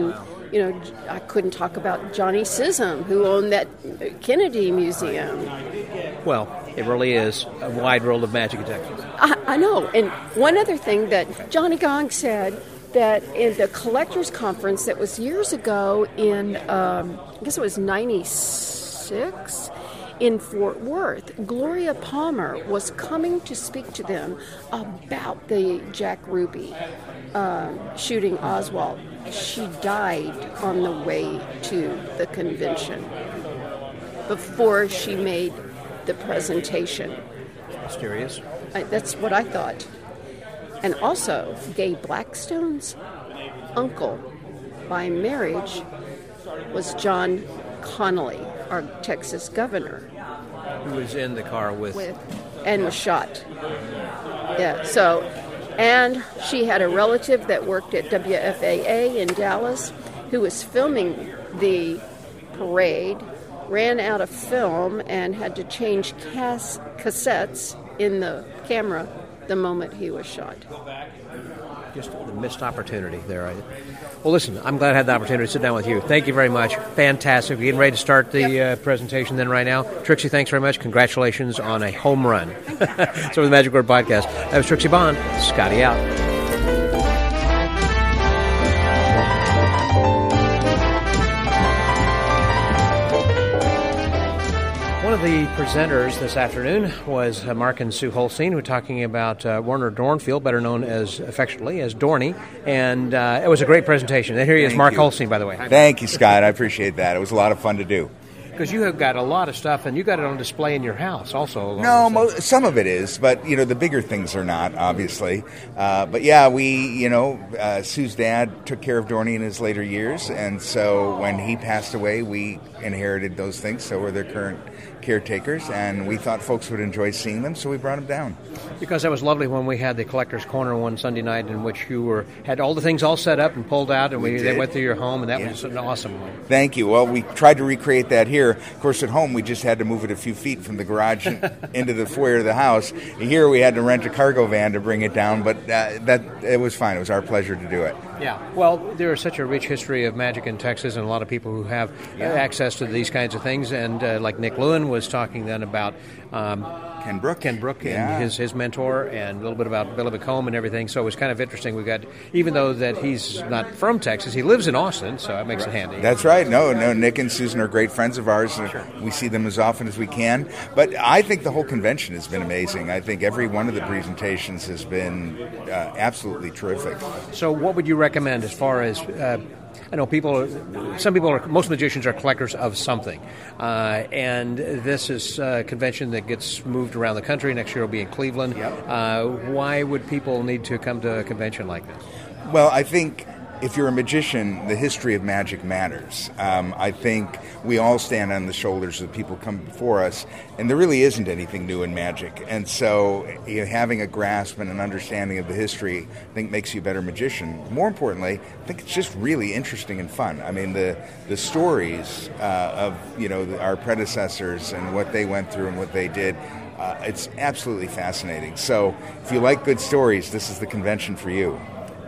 you know, I couldn't talk about Johnny Sism, who owned that Kennedy Museum. Well, it really is a wide world of magic in Texas. I, I know. And one other thing that Johnny Gong said, that in the collectors conference that was years ago in, um, I guess it was ninety-six, in Fort Worth, Gloria Palmer was coming to speak to them about the Jack Ruby um, shooting Oswald. She died on the way to the convention before she made the presentation. Mysterious. I, that's what I thought. And also, Gay Blackstone's uncle by marriage was John Connolly, our Texas governor. Who was in the car with... with and was shot. Yeah, so, and she had a relative that worked at W F A A in Dallas who was filming the parade, ran out of film, and had to change cas- cassettes in the camera the moment he was shot. Just the missed opportunity there. Well, listen, I'm glad I had the opportunity to sit down with you. Thank you very much. Fantastic. We're getting ready to start the yep. uh, presentation then right now. Trixie, thanks very much. Congratulations on a home run. So, the Magic Word Podcast. That was Trixie Bond. Scotty out. One of the presenters this afternoon was uh, Mark and Sue Holstein, who were talking about uh, Werner Dornfield, better known as affectionately as Dorney, and uh, it was a great presentation. And here he is, Thank Mark you. Holstein, by the way. Hi, Thank you, Scott. I appreciate that. It was a lot of fun to do. Because you have got a lot of stuff, and you got it on display in your house also. No, mo- some of it is, but, you know, the bigger things are not, obviously. Uh, but, yeah, we, you know, uh, Sue's dad took care of Dorney in his later years, and so when he passed away, we inherited those things, so we're their current caretakers, and we thought folks would enjoy seeing them, so we brought them down. Because that was lovely when we had the Collector's Corner one Sunday night in which you were had all the things all set up and pulled out, and we, we they went through your home, and that yeah. was an awesome one. Thank you. Well, we tried to recreate that here. Of course, at home, we just had to move it a few feet from the garage into the foyer of the house. Here, we had to rent a cargo van to bring it down, but uh, that it was fine. It was our pleasure to do it. Yeah. Well, there is such a rich history of magic in Texas, and a lot of people who have yeah. access to these kinds of things, and uh, like Nick Lewin was talking then about um, Ken Brook, Ken Brook yeah. and his, his mentor, and a little bit about Billy McComb and everything. So it was kind of interesting. We got, even though that he's not from Texas, he lives in Austin, so that makes right. it handy. That's right. No, no. Nick and Susan are great friends of ours. And sure. We see them as often as we can. But I think the whole convention has been amazing. I think every one of the presentations has been uh, absolutely terrific. So, what would you recommend as far as? Uh, I know people, some people are, most magicians are collectors of something. Uh, and this is a convention that gets moved around the country. Next year will be in Cleveland. Yep. Uh, why would people need to come to a convention like this? Well, I think if you're a magician, the history of magic matters. Um, I think we all stand on the shoulders of people come before us, and there really isn't anything new in magic. And so you know, having a grasp and an understanding of the history, I think, makes you a better magician. More importantly, I think it's just really interesting and fun. I mean, the the stories uh, of you know the, our predecessors and what they went through and what they did, uh, it's absolutely fascinating. So if you like good stories, this is the convention for you.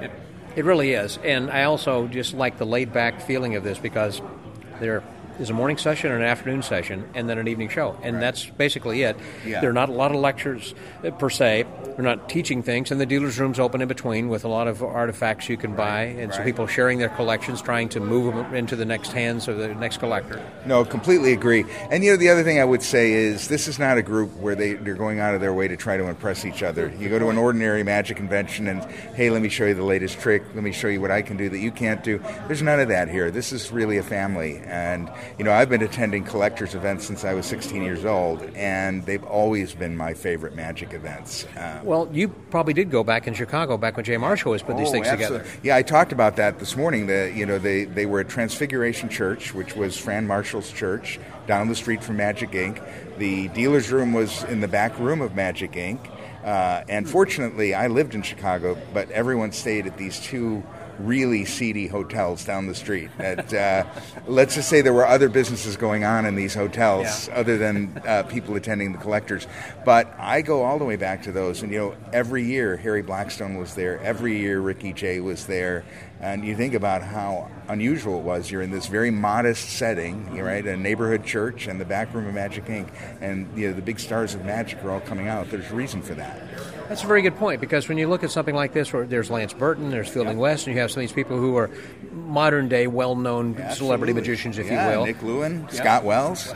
It really is, and I also just like the laid-back feeling of this because there is a morning session and an afternoon session and then an evening show, and right. that's basically it. Yeah. There are not a lot of lectures uh, per se. They're not teaching things, and the dealer's room's open in between with a lot of artifacts you can buy, and right. so people sharing their collections, trying to move them into the next hands of the next collector. No, completely agree. And, you know, the other thing I would say is this is not a group where they, they're going out of their way to try to impress each other. You go to an ordinary magic convention and, hey, let me show you the latest trick. Let me show you what I can do that you can't do. There's none of that here. This is really a family. And, you know, I've been attending collectors events since I was sixteen years old, and they've always been my favorite magic events. Uh, well, you probably did go back in Chicago, back when Jay Marshall was put oh, these things absolutely. together. Yeah, I talked about that this morning. The, you know, they, they were at Transfiguration Church, which was Fran Marshall's church, down the street from Magic Incorporated. The dealer's room was in the back room of Magic Incorporated. Uh, and fortunately, I lived in Chicago, but everyone stayed at these two really seedy hotels down the street. That, uh, let's just say there were other businesses going on in these hotels yeah. other than uh, people attending the collectors. But I go all the way back to those. And, you know, every year Harry Blackstone was there. Every year Ricky Jay was there. And you think about how unusual it was. You're in this very modest setting, right? A neighborhood church and the back room of Magic Incorporated. And, you know, the big stars of Magic are all coming out. There's a reason for that. That's a very good point, because when you look at something like this, where there's Lance Burton, there's Fielding Yep. West, and you have some of these people who are modern-day, well-known Absolutely. celebrity magicians, if yeah, you will. Nick Lewin, yep. Scott Wells.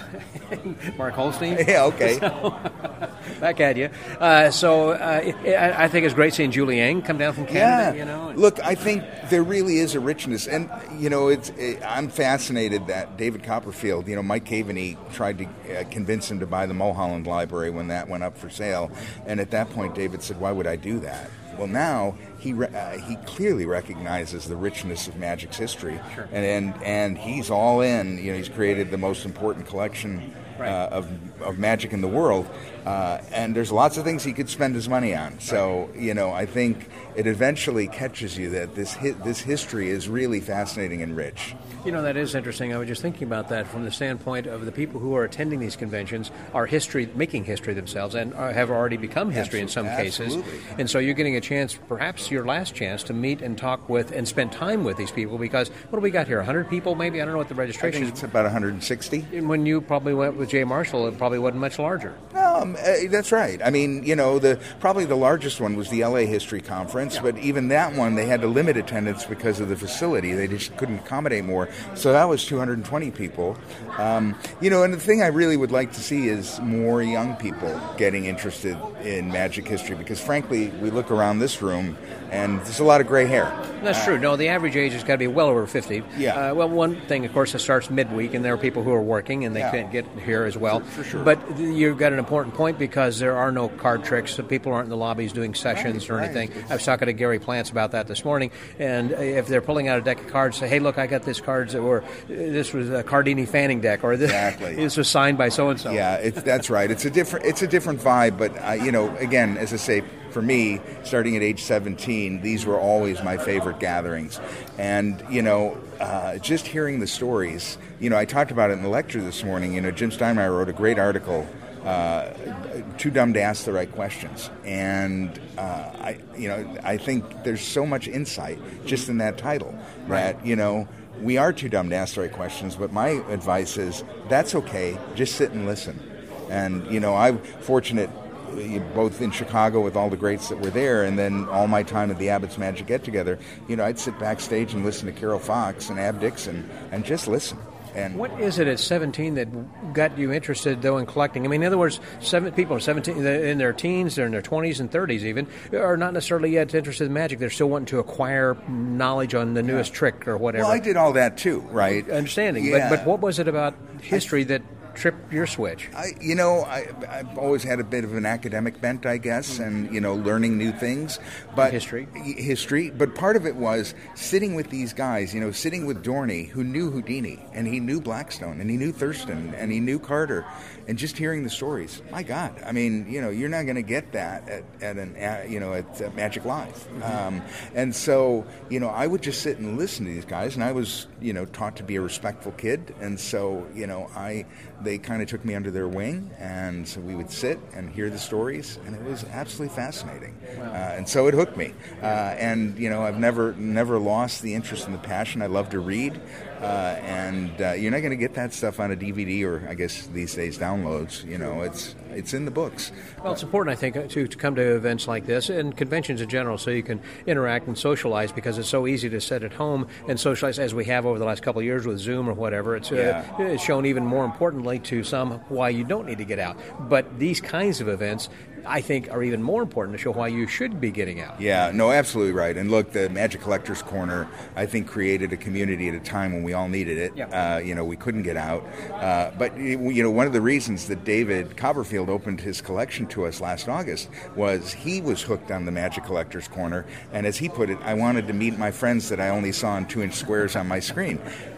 Mark Holstein. Yeah, okay. So, back at you. Uh, so uh, it, I, I think it's great seeing Julie Yang come down from Canada. Yeah. You know, and, Look, I think there really is a richness, and you know, it's. It, I'm fascinated that David Copperfield. You know, Mike Caveney tried to uh, convince him to buy the Mulholland Library when that went up for sale, and at that point, David said, "Why would I do that?" Well, now he re- uh, he clearly recognizes the richness of Magic's history, Sure. and, and and he's all in. You know, he's created the most important collection Right. uh, of of magic in the world, uh, and there's lots of things he could spend his money on. So, you know, I think it eventually catches you that this hi- this history is really fascinating and rich. You know, that is interesting. I was just thinking about that from the standpoint of the people who are attending these conventions are history, making history themselves, and are, have already become history in some cases. Absolutely. And so you're getting a chance, perhaps your last chance, to meet and talk with and spend time with these people, because what do we got here, one hundred people maybe? I don't know what the I registration think is. it's about one hundred sixty. And when you probably went with Jay Marshall, it probably wasn't much larger. Um, uh, that's right. I mean, you know, the probably the largest one was the L A History Conference, but even that one, they had to limit attendance because of the facility. They just couldn't accommodate more. So that was two hundred twenty people. Um, you know, and the thing I really would like to see is more young people getting interested in magic history, because frankly, we look around this room and there's a lot of gray hair. That's Uh, true. No, the average age has got to be well over fifty. Yeah. Uh, well, one thing, of course, it starts midweek, and there are people who are working, and they Yeah. can't get here as well. For- for sure. But you've got an important point, because there are no card tricks. So people aren't in the lobbies doing sessions Right, or right. anything. I was talking to Gary Plants about that this morning, and if they're pulling out a deck of cards, say, hey, look, I got this cards, or this was a Cardini Fanning deck, or this, Exactly. this was signed by so-and-so. Yeah, it's, that's right. It's a different it's a different vibe, but uh, you know, again, as I say, for me, starting at age seventeen, these were always my favorite gatherings, and you know, uh, just hearing the stories. You know, I talked about it in the lecture this morning. You know, Jim Steinmeier wrote a great article. Uh, too dumb to ask the right questions, and uh, I, you know, I think there's so much insight just in that title that you know. We are too dumb to ask the right questions, but my advice is that's okay. Just sit and listen. And, you know, I'm fortunate uh, both in Chicago with all the greats that were there, and then all my time at the Abbott's Magic Get-Together, you know, I'd sit backstage and listen to Carol Fox and Ab Dixon and just listen. And What is it at seventeen that got you interested, though, in collecting? I mean, in other words, seven people are seventeen, they're in their teens, they're in their twenties and thirties even, are not necessarily yet interested in magic. They're still wanting to acquire knowledge on the newest Yeah. trick or whatever. well, I did all that too, right? Understanding. Yeah. But, but what was it about history that tripped your switch? I, you know, I, I've always had a bit of an academic bent, I guess, and, you know, learning new things. But History. History. But part of it was sitting with these guys, you know, sitting with Dorney, who knew Houdini, and he knew Blackstone, and he knew Thurston, and he knew Carter, and just hearing the stories. My God. I mean, you know, you're not going to get that at, at an, uh, you know, at, at Magic Live. Mm-hmm. Um, and so, you know, I would just sit and listen to these guys, and I was, you know, taught to be a respectful kid, and so, you know, I... They kind of took me under their wing, and so we would sit and hear the stories, and it was absolutely fascinating. Wow. Uh, and so it hooked me. Uh, and you know, I've never never lost the interest and the passion. I love to read, uh, and uh, you're not going to get that stuff on a D V D or, I guess these days, downloads. You know, it's it's in the books. Well, it's important, I think, to, to come to events like this and conventions in general, so you can interact and socialize, because it's so easy to sit at home and socialize, as we have over the last couple of years with Zoom or whatever. It's, Yeah. uh, it's shown even more importantly to some why you don't need to get out. But these kinds of events, I think, are even more important to show why you should be getting out. Yeah, no, absolutely right. And look, the Magic Collectors Corner, I think, created a community at a time when we all needed it. Yeah. Uh, you know, we couldn't get out. Uh, but, you know, one of the reasons that David Copperfield opened his collection to us last August was he was hooked on the Magic Collectors Corner. And as he put it, I wanted to meet my friends that I only saw in two-inch squares on my screen.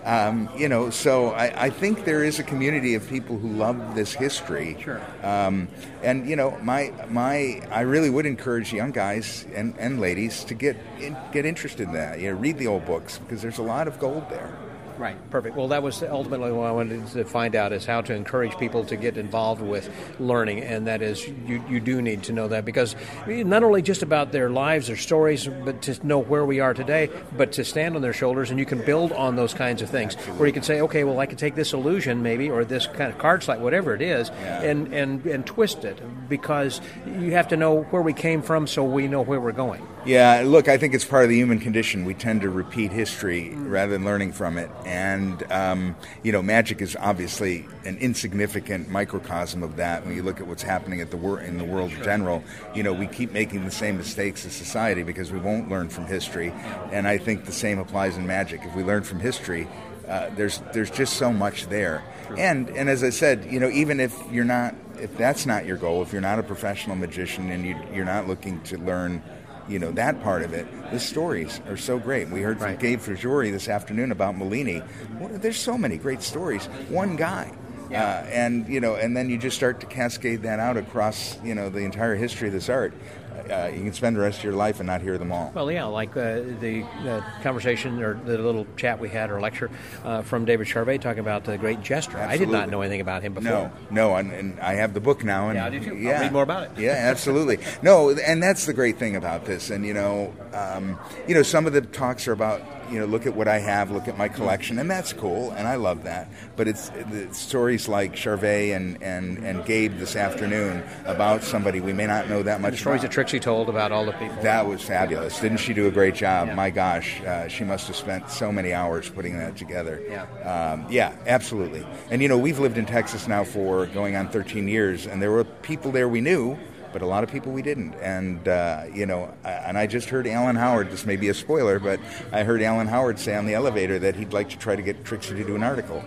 Um, you know, so I, I think there is a community of people who love this history. Sure. Um, and you know, my my I really would encourage young guys and, and ladies to get in, get interested in that. You know, read the old books because there's a lot of gold there. Right, perfect. Well, that was ultimately what I wanted to find out, is how to encourage people to get involved with learning, and that is you, you do need to know that, because not only just about their lives, their stories, but to know where we are today, but to stand on their shoulders, and you can build on those kinds of things, Absolutely. where you can say, okay, well, I can take this illusion maybe, or this kind of card slide, whatever it is, yeah. and, and, and twist it, because you have to know where we came from so we know where we're going. Yeah, look, I think it's part of the human condition. We tend to repeat history mm. rather than learning from it. And, um, you know, magic is obviously an insignificant microcosm of that. When you look at what's happening at the wor- in the world in general, you know, we keep making the same mistakes as society because we won't learn from history. And I think the same applies in magic. If we learn from history, uh, there's there's just so much there. And and as I said, you know, even if you're not, if that's not your goal, if you're not a professional magician and you, you're not looking to learn, you know, that part of it, the stories are so great. We heard from right. Gabe Fagioli this afternoon about Mellini. Well, there's so many great stories. One guy. Yeah. Uh, and, you know, and then you just start to cascade that out across, you know, the entire history of this art. Uh, you can spend the rest of your life and not hear them all. Well, yeah, like uh, the uh, conversation or the little chat we had or lecture uh, from David Charvet talking about the great jester. Absolutely. I did not know anything about him before. No, no, and, and I have the book now. And, yeah, I do too. Yeah, I'll read more about it. Yeah, absolutely. No, and that's the great thing about this. And, you know, um, you know, some of the talks are about, you know, look at what I have, look at my collection, and that's cool, and I love that. But it's, it's stories like Charvet and, and, and Gabe this afternoon about somebody we may not know that much and the stories about. that Trixie told about all the people. That was fabulous. Didn't she do a great job? Yeah. My gosh, uh, she must have spent so many hours putting that together. Yeah. Um, yeah, absolutely. And, you know, we've lived in Texas now for going on thirteen years, and there were people there we knew, but a lot of people we didn't. And, uh, you know, and I just heard Alan Howard, this may be a spoiler, but I heard Alan Howard say on the elevator that he'd like to try to get Trixie to do an article.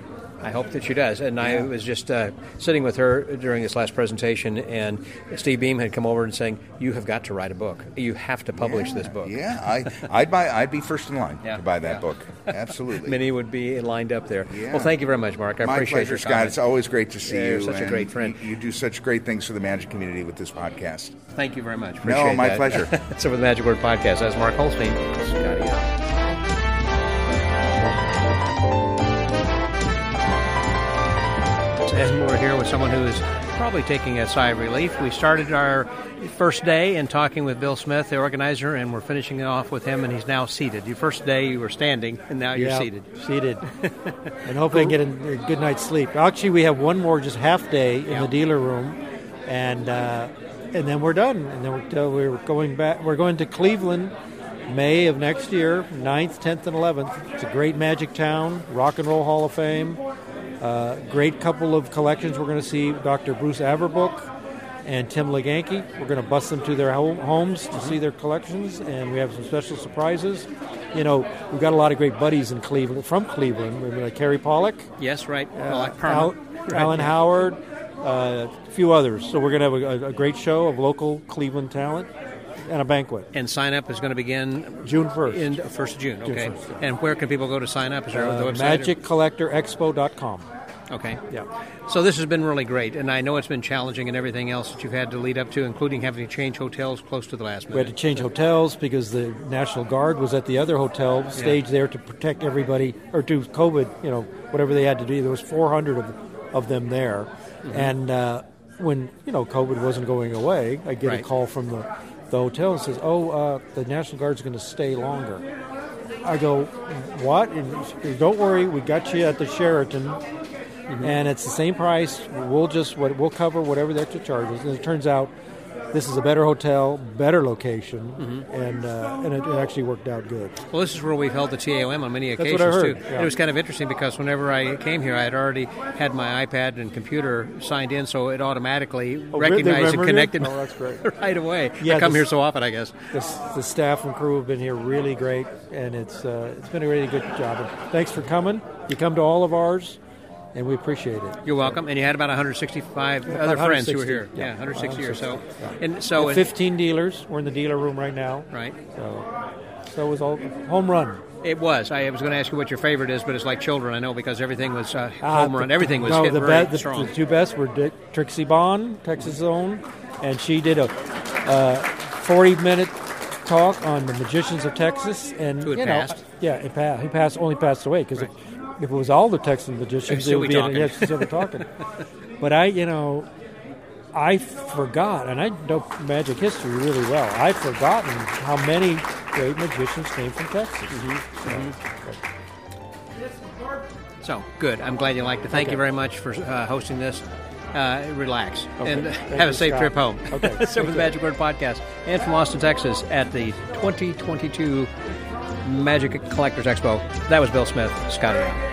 I hope that she does. And yeah. I was just uh, sitting with her during this last presentation, and Steve Beam had come over and saying, "You have got to write a book. You have to publish yeah, this book." Yeah, I, I'd buy. I'd be first in line yeah, to buy that yeah. book. Absolutely. Many would be lined up there. Yeah. Well, thank you very much, Mark. I My appreciate pleasure, your Scott. comments. It's always great to see yeah, you. You're such a and great friend. You, you do such great things for the magic community with this podcast. Thank you very much. Appreciate no, my that. pleasure. So, for the Magic Word Podcast, that's Mark Holstein. Scotty out. And we're here with someone who is probably taking a sigh of relief. We started our first day in talking with Bill Smith, the organizer, and we're finishing it off with him, and he's now seated. Your first day you were standing, and now you're yeah, seated. Seated. And hopefully I get a, a good night's sleep. Actually, we have one more just half day in yeah. the dealer room, and uh, and then we're done. And then we're, uh, we're going back. We're going to Cleveland, May of next year, ninth, tenth, and eleventh. It's a great magic town, Rock and Roll Hall of Fame. Uh, great couple of collections. We're going to see Doctor Bruce Averbook and Tim Leganke. We're going to bus them to their home, homes to see their collections, and we have some special surprises. You know, we've got a lot of great buddies in Cleveland, from Cleveland. We're like Kerry Pollock. Yes, right. Uh, Pollock, Al, right. Alan Howard, uh, a few others. So we're going to have a, a great show of local Cleveland talent and a banquet. And sign up is going to begin June first. In first of June, okay. June first, yeah. And where can people go to sign up? Is there Uh, the website? magic collector expo dot com. Okay. Yeah. So this has been really great, and I know it's been challenging and everything else that you've had to lead up to, including having to change hotels close to the last minute. We had to change hotels because the National Guard was at the other hotel, staged yeah. there to protect everybody, or to COVID, you know, whatever they had to do. There was four hundred of, of them there. Mm-hmm. And uh, when, you know, COVID wasn't going away, I get right. a call from the, the hotel and says, oh, uh, the National Guard's going to stay longer. I go, what? And he says, don't worry, we got you at the Sheraton. Mm-hmm. And it's the same price. We'll just we'll cover whatever the extra charges. And it turns out this is a better hotel, better location, mm-hmm. and uh, and it, it actually worked out good. Well, this is where we've held the T A O M on many occasions That's what I heard. too. Yeah. And it was kind of interesting because whenever I came here, I had already had my iPad and computer signed in, so it automatically oh, recognized and connected oh, that's great. right away. Yeah, I come this, here so often, I guess. This, the staff and crew have been here really great, and it's uh, it's been a really good job. And thanks for coming. You come to all of ours. And we appreciate it. You're welcome. And you had about one hundred sixty-five about other friends who were one hundred here. sixty, Yeah, yeah, one hundred sixty or so. Yeah. And so, fifteen dealers. We're in the dealer room right now. Right. So So it was a home run. It was. I was going to ask you what your favorite is, but it's like children, I know, because everything was uh, Uh, home run. the- Everything was no, hit the, very be- the, strong. the two best were Dick, Trixie Bond, Texas Own, and she did a forty-minute talk on the Magicians of Texas. And Who had you know, passed? Yeah, it passed. He passed only passed away because if, if it was all the Texan magicians, They'd it would still be be in- talking. yeah, still be talking. But I, you know, I forgot, and I know magic history really well. I've forgotten how many great magicians came from Texas. Mm-hmm. So, good. I'm glad you liked it. Thank Okay. you very much for uh, hosting this. Uh, relax Okay. and Thank have you, a safe Scott. trip home. Okay. So, Thank with you. Magic Word Podcast, and from Austin, Texas, at the twenty twenty-two Magic Collectors Expo. That was Bill Smith, Scotty.